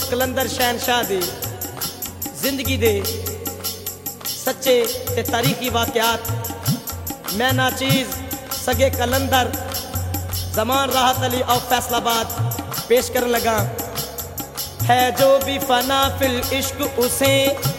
कलंदर शहनशाह दी जिंदगी दे सच्चे ते तारीखी वाकयात मैं नाचीज सगे कलंदर जमान राहत अली ऑफ फैसलाबाद पेश करने लगा। है जो भी फना फिल इश्क उसे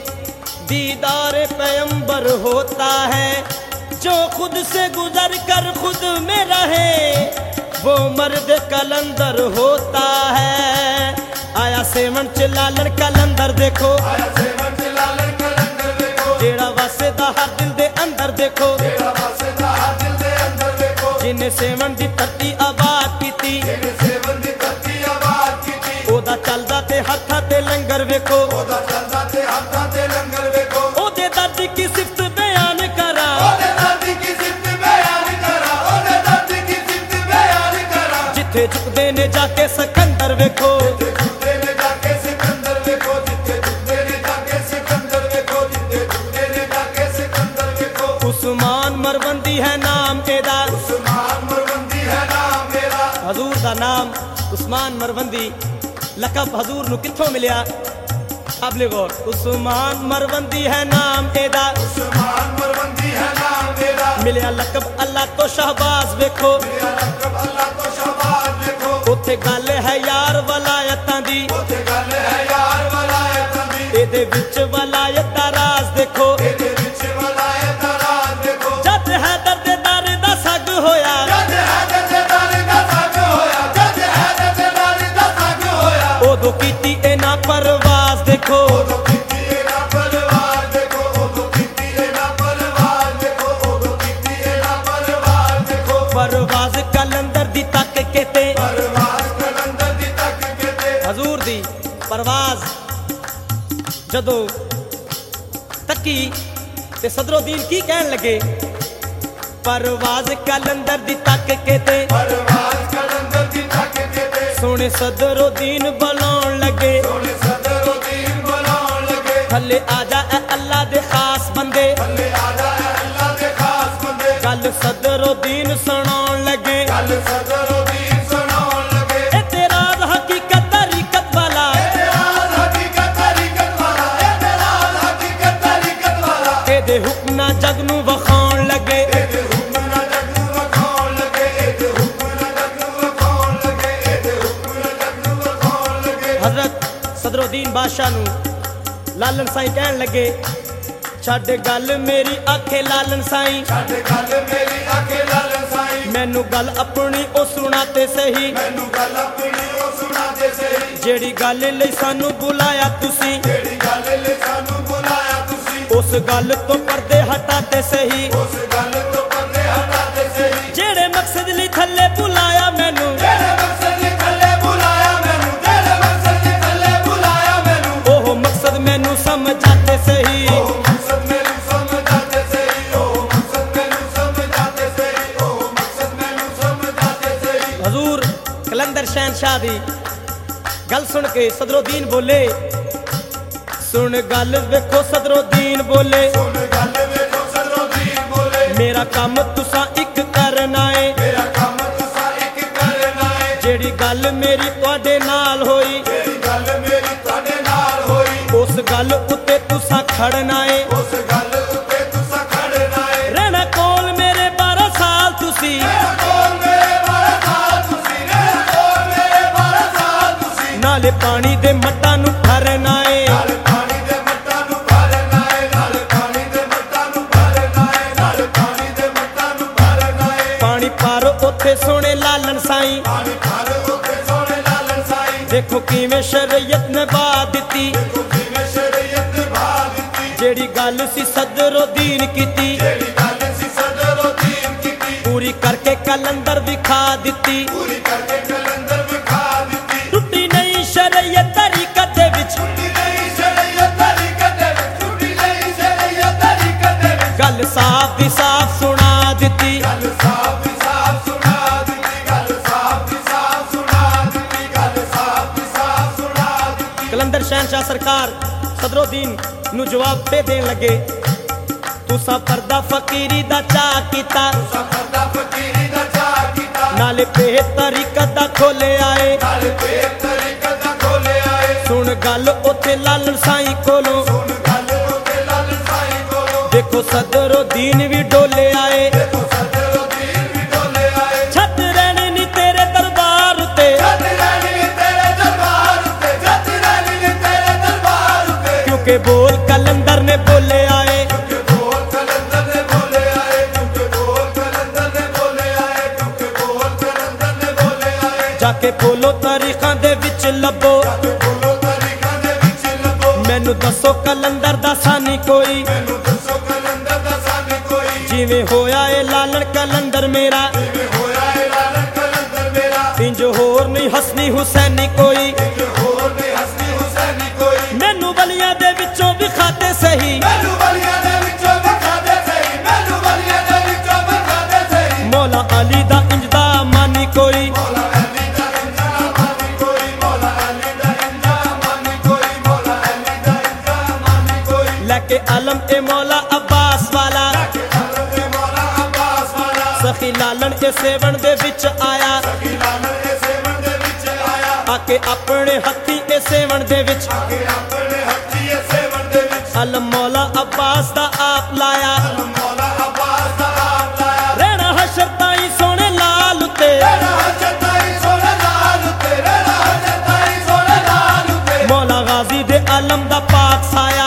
दीदार पैगंबर होता है, जो खुद से गुजर कर खुद में रहे वो मर्द कलंदर होता है। आया सेवन च लालन कलंदर देखो, आया सेवन च लालन कलंदर देखो, जेड़ा वसदा हर दिल दे अंदर देखो, जेड़ा वसदा हर दिल दे अंदर देखो, जिन्हें सेवन दी धरती आबाद कीती, जिन्हें सेवन दी धरती आबाद कीती, ओदा चलदा ते हत्थां ते लंगर वेखो, ओदा चलदा ते हत्थां ते लंगर वेखो, ओदे दर्द की सिफत बयान करा, ओदे दर्द की सिफत बयान करा, ओदे दर्द की सिफत बयान करा, जिथे झुकदे ने जाके सिकंदर वेखो, जिथे झुकदे ने जाके सिकंदर वेखो, जिथे झुकदे ने जाके सिकंदर वेखो, जिथे झुकदे ने जाके सिकंदर वेखो। उस्मान मरवंदी है नाम एदा, उस्मान मरवंदी है नाम मेरा, हजूर दा नाम उस्मान मरवंदी, लकब हजूर नु कित्थों मिलिया काबिले गौर। उस्मान मरवंदी है नाम एदा, उस्मान मरवंदी है नाम मेरा, मिलिया लकब अल्लाह तो शहबाज वेखो, मिलिया लकब अल्लाह तो शहबाज वेखो, उत्थे गल है यार वलायतां दी, उत्थे गल है यार वलायतां दी, एदे विच वलायत दा राज देखो, एदे विच वलायत दा राज देखो, जद है दर्देदार दा सग होया, जद है दर्देदार दा सग होया, जद है दर्देदार दा सग होया, ओदो कीती इना परवाज देखो, ओदो कीती इना परवाज देखो, ओदो कीती इना परवाज देखो, ओदो कीती इना परवाज देखो। परवाज कलंदर दी तक केते, परवाज कलंदर दी तक केते, हजूर दी परवाज जदों तकी ते सदरुद्दीन की कहन लगे, परवाज कलंदर दी तक केते, परवाज कलंदर दी तक केते, सोने सदरुद्दीन बुलाउण लगे, सोने सदरुद्दीन बुलाउण लगे, थल्ले आजा ए अल्लाह दे खास बंदे, थल्ले आजा ए अल्लाह दे खास बंदे, गल सदरुद्दीन सुनाउण लगे, गल सदरुद्दीन सुनाउण लगे, ए तेरा हकीकत तरीकत वाला, ए तेरा हकीकत तरीकत वाला, ए तेरा हकीकत तरीकत वाला, एदे हुक्म ना जग नू वखाउण लगे, एदे हुक्म ना जग नू वखाउण लगे, एदे हुक्म ना जग नू वखाउण लगे, एदे हुक्म ना जग नू वखाउण लगे। हजरत सदरुद्दीन बादशाह नू लालन साईं कहन लगे, छड़ गल मेरी आखे लालन साईं, छड़ गल मेरी आखे लालन साईं, मैनू गल अपनी ओ सुना ते सही, मैनू गल अपनी ओ सुना ते सही, जेड़ी गल लई सानू बुलाया तुसी, जेड़ी गल लई सानू बुलाया तुसी, उस गल तो पर्दे हटाते सही, उस गल तो पर्दे हटाते सही, जेड़े मकसद लई थल्ले बुलाया मैनू, जेड़े मकसद लई थल्ले बुलाया मैनू, जेड़े मकसद लई थल्ले बुलाया मैनू, ओह मकसद मैनू समझाते सही, ओह मकसद मैनू समझाते सही, ओह मकसद मैनू समझाते सही, ओह मकसद मैनू समझाते सही। हजूर कलंदर शहनशाह दी गल सुन के सदरुद्दीन बोले, सुन गल वेखो सदरुद्दीन बोले, सुन गल वेखो सदरुद्दीन बोले, मेरा काम तुसा इक करना है, मेरा काम तुसा इक करना है, जेड़ी गल मेरी तुहाडे नाल होई, जेड़ी गल मेरी तुहाडे नाल होई, उस गल उत्ते तुसा खड़ना है, उस गल उत्ते तुसा खड़ना है, रहना कोल मेरे 12 साल तुसी, रहना कोल मेरे 12 साल तुसी, रहना कोल मेरे 12 साल तुसी, नाले पानी दे मट्टां नू भरना है, नाले पानी दे मट्टां नू भरना है, नाले पानी दे मट्टां नू भरना है, नाले पानी दे मट्टां नू भरना है, पानी पार उत्थे सोने लालन साईं, पानी पार उत्थे सोने लालन साईं, देखो किवें शरीयत निभा दित्ती, देखो किवें शरीयत निभा दित्ती, जेड़ी गल सी सदरुद्दीन कीती, जेड़ी गल सी सदरुद्दीन कीती, पूरी करके कलंदर विखा दित्ती, पूरी करके कलंदर विखा दित्ती, टुटी नहीं शरीयत तरीकत दे विच, टुटी नहीं शरीयत तरीकत दे विच, टुटी नहीं शरीयत तरीकत दे विच, गल साफ दी साफ सुना दित्ती, गल साफ दी साफ सुना दित्ती, गल साफ दी साफ सुना दित्ती, गल साफ दी साफ सुना दित्ती। कलंदर शहनशाह सरकार सदरुद्दीन नू जवाब दे देन लगे, तुसा पर्दा फकीरी दा चा कीता, तुसा पर्दा फकीरी दा चा कीता, नाले पे तरीकत दा खोले आए, नाले पे तरीकत दा खोले आए, सुन गल उथे लालन साईं कोलों देखो सदरो दीन भी डोले आए छत रहने नी तेरे दरबार उते क्योंकि बोल कलंदर ने बोले आए जाके बोलो तारीखां दे विच लभो मैनू दसो कलंदर दा सानी कोई जिवें होया ए लालन कलंदर मेरा इंज होर नहीं हसनी हुसैनी कोई मैनू वलियां दे विचों विखाते सही मौला अली दा इंज दा मानी कोई लैके आलम ए मौला अब्बास वाला सखी लालन ए सेवन दे विच आया आके अपने हथी ए सेवन दे विच आलम मौला अब्बास दा आप लाया रहना हशर ताई सोने लाल उते मौला गाजी दे आलम दा पाक साया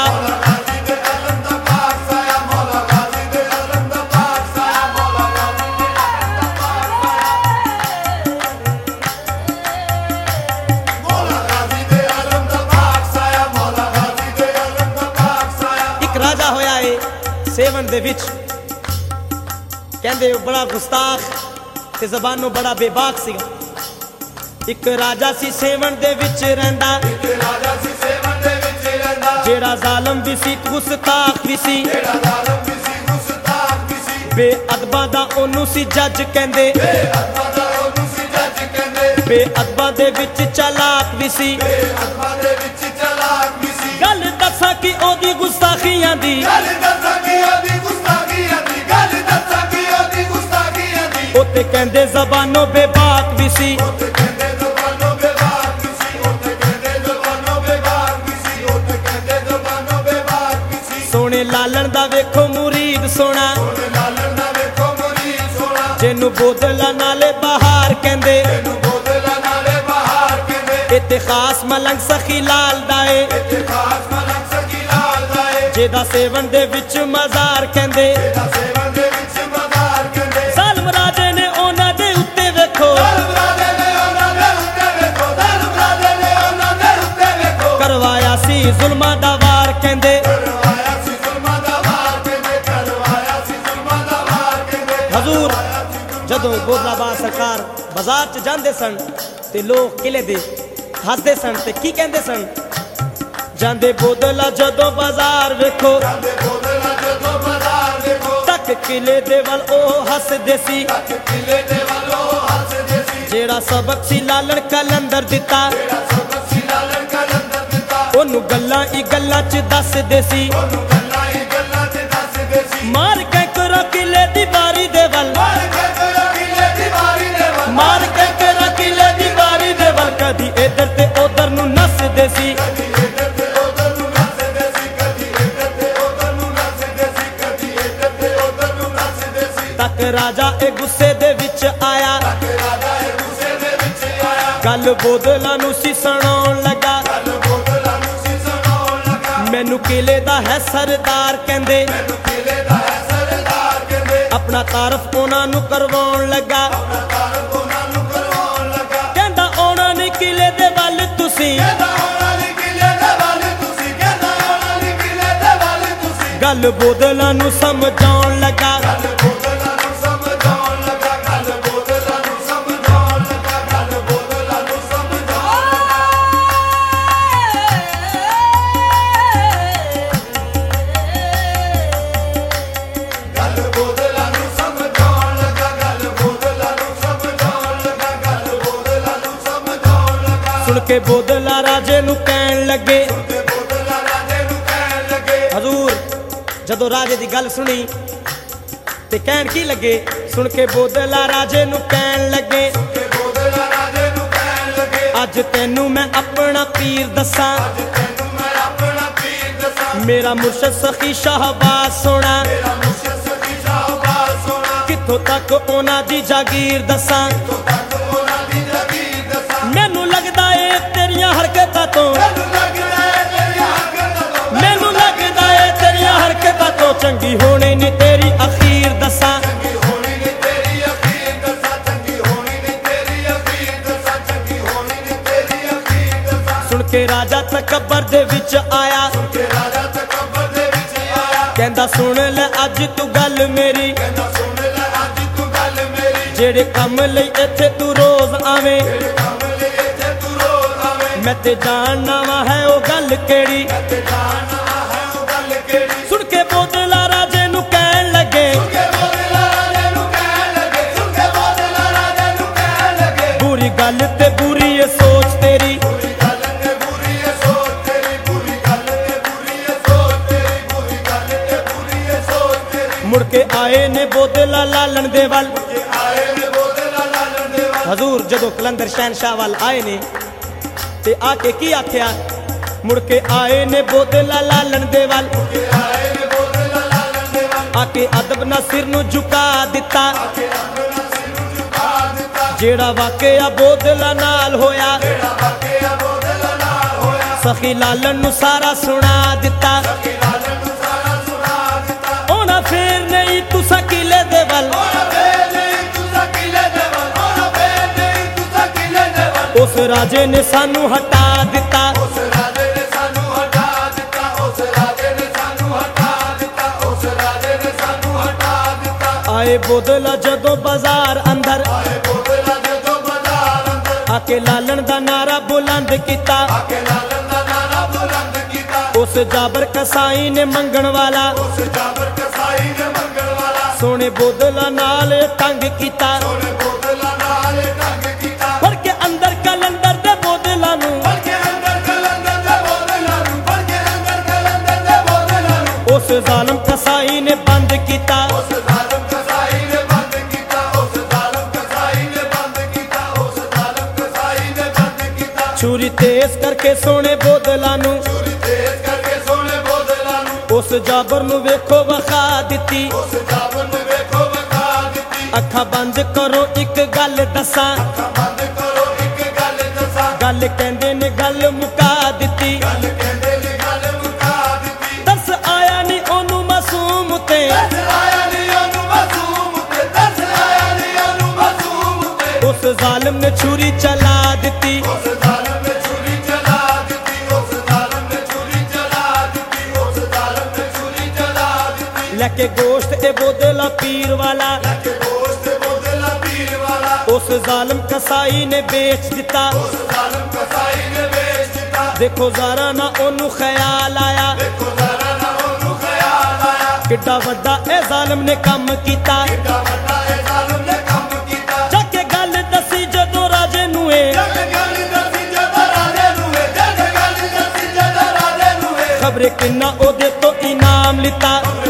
सेवन दे विच कहंदे बड़ा गुस्ताख ते ज़बानों बड़ा बेबाक सीगा एक राजा सी सेवन दे विच रहिंदा जेड़ा जालम भी सी गुस्ताख भी सी बेअदबा दा ओनू सी जज कहंदे बेअदबा दे विच चालाक भी सी गल दसा कि ओदी गुस्ताखियां दी ओते कहंदे ज़बानों बेबाक भी सी सोने लालन दा वेखो मुरीद सोना जिन्नू बोदला नाले बहार कहंदे इत्ते खास मलंग सखी लाल दाए जेदा सेवन दे विच मज़ार कहंदे ज़ालिम राजे ने ओना दे उत्ते वेखो करवाया सी जुल्मां दा वार कहंदे हजूर जदों बोदलाबाद सरकार बाजार च जांदे सन ते लोग किले दे हसदे सन ते की कहंदे सन जांदे बोदला जदों बाजार वेखो तक किले दे वल ओ हसदे सी जेड़ा सबक सी लालन कलंदर दिता ओनू गल्लां ई गल्लां च दसदे सी मार के करो किले दी बारी दे वल मार के करो किले दी बारी दे वल कदी इधर ते उधर नू नसदे सी तक राजा ए गुस्से दे विच आया गल बोदला नू सी सुनाउण लगा मैनू किले दा है सरदार कहंदे अपना तारफ ओना नू करवाउण लगा कहंदा ओना नी किले दे वल तुसी गल बोदला नू समझाउण लगा सुन के बोदला राजे नू कहन लगे हजूर जदों राजे दी गल सुनी ते कहन की लगे सुन के बोदला राजे नू कहन लगे अज तैनू मैं अपना पीर दसां मेरा मुर्शद सखी शाहबाज सोना कित्थों तक उन्हां दी जागीर दसां मैनू लगदा ए तेरियां हरकतां तो मैनू लगदा ए तेरियां हरकतां तो चंगी होनी नी तेरी अखीर दसां सुन के राजा तकबर दे विच आया कहंदा सुन ले अज तू गल मेरी जेड़े कम लई इत्थे तू रोज आवे मैं ते जानना वा है ओ गल केड़ी सुन के बोतला राजे नू कहन लगे बुरी गल ते बुरी ये सोच तेरी मुड़ के आए ने बोतला लालन दे वल हजूर जदों कलंदर शहनशाह वाल आए ने ते आके की आख्या मुड़ के आए ने बोतला लालन दे वल आके अदब ना सिर नू झुका दिता जेड़ा वाकया बोतला नाल होया सखी लालन नू सारा सुना दिता ओना फिर नहीं तुसा किले दे वल उस राजे ने सानू हटा दिता आए बोतला जदों बाजार अंदर आके लालन दा नारा बुलंद किता उस जाबर कसाई ने मंगण वाला सोने बोतला नाल तंग किता फड़ के अंदर कलंदर दे बोतला नू उस जालिम कसाई ने बंद किता छुरी तेज करके सोने बोतला नू उस जाबर नू वेखो वखा दिती अखा बंद करो एक गल दसां गल कहंदे ने गल मुका दिती दस आया नी ओनू मासूम ते उस जालिम ने छुरी चला दिती लेके गोश्त ए बोतला पीर वाला उस जालिम कसाई ने बेच दिता देखो जरा ना ओनू ख्याल आया किड्डा वड्डा ए जालिम ने कम कीता जाके गल दसी जदों राजे नू खबरे किन्ना ओदे तो इनाम लिता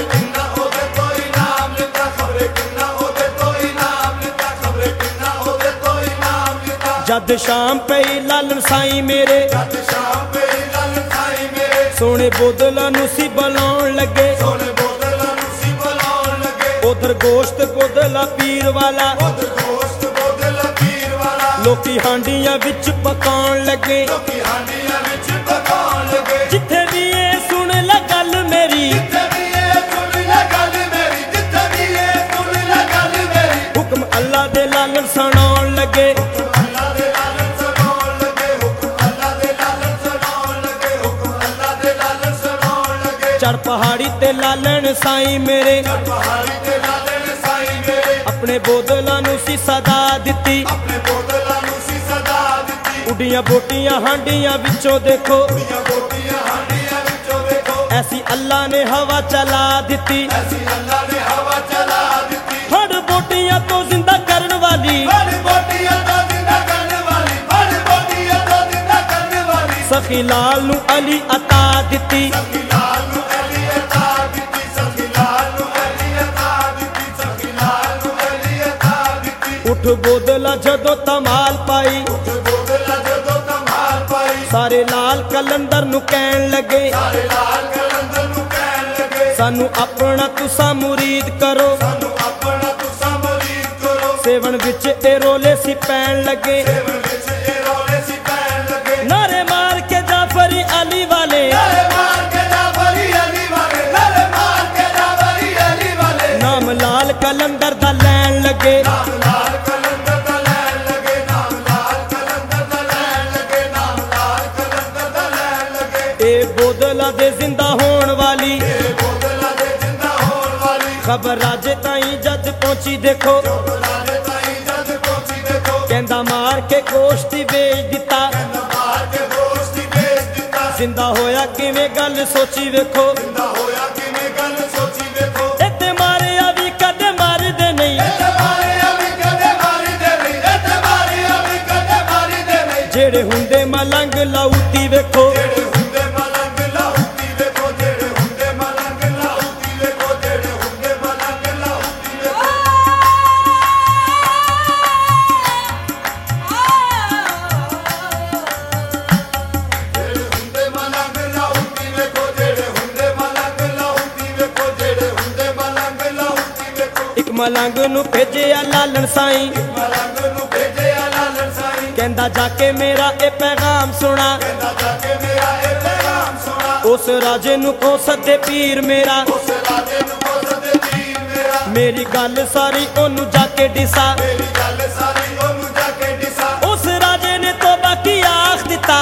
जद शाम पई लालन साईं मेरे सोने बोतला नू सी बुलाउण लगे उधर गोश्त बोतला पीर वाला लोकी हांडियां विच पकाउण लगे जिथे भी ये सुन ला गल मेरी हुक्म अल्लाह दे लालन सुनाउण लगे चढ़ पहाड़ी ते लालन साईं मेरे अपने बोतला नू सी सदा दिती उडियां बोटियां हांडियां विचों देखो ऐसी अल्लाह ने हवा चला दिती हर बोटियां तो जिंदा करन वाली सखी लाल नू अली अता दिती उठ बोतला जदों तमाल पाई सारे लाल कलंदर नू कहन लगे, सानू अपना तुसा मुरीद करो, seven which A role C pan लगे, नारे मार के जाफरी अली वाले, नाम लाल कलंदर दा लैन लगे, ए बोदला दे जिंदा होण वाली खबर राजे ताई जद पहुंची देखो, कहंदा मार के गोश्त बेच दिता, जिंदा होया किवें गल सोची वेखो, इत्ते मारे अभी कदे मारदे नहीं, जेड़े हुंदे मलंग लाउती वेखो, मलंग नू भेजिया लालन साईं, कहंदा जाके मेरा ए पैगाम सुना, उस राजे नू को सदे पीर मेरा, मेरी गल सारी ओनू जाके डिसा, उस राजे ने तौबा की आख दिता,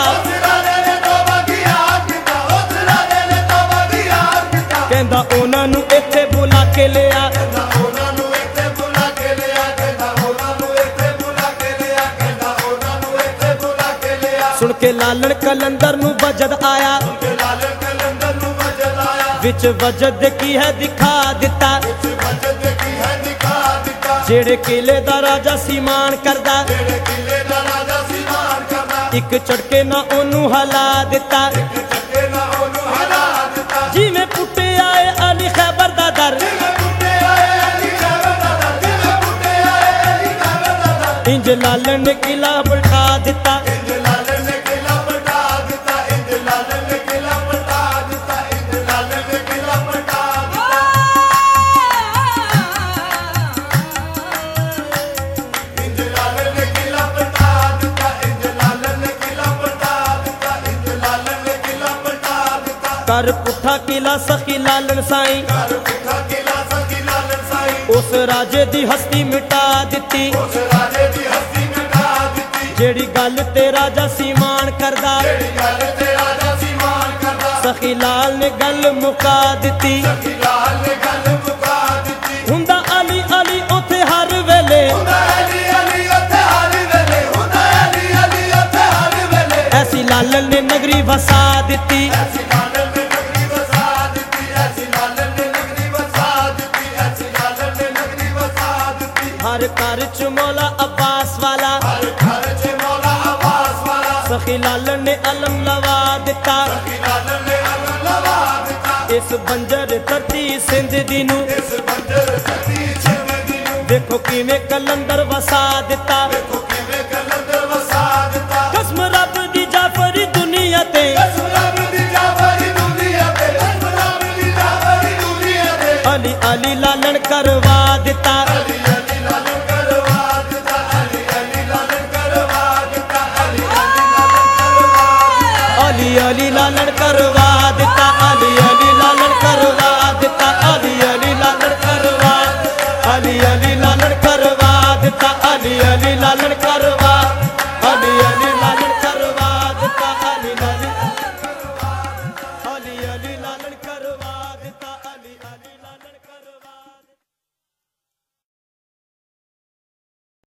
कहंदा ओना नू इत्थे बुला के लिया, सुन के लालन कलंदर नू वजद आया, विच वजद की है दिखा दिता, जेड़े किले दा राजा सीमान करदा, एक झटके ना ओनू हला दिता, जिवें पुट्टे आए अली खैबर दा दर, इंज लालन ने किला पलटा दिता, कर पुठा किला सखी लालन साईं, उस राजे दी हस्ती मिटा दिती, जेड़ी गल ते राजा सीमान करदा, सखी लाल ने गल मुका दिती, हुंदा अली अली उथे हर वेले, ऐसी लालन ने नगरी वसा दिती, हर घर च मौला अब्बास वाला, सखी लालन ने अलम लवा दिता, इस बंजर धरती सिंध दी नू, देखो किवें कलंदर वसा दिता, कसम रब दी जाफरी दुनिया ते, अली अली लालन करवा दिता, अली अली लालन करवा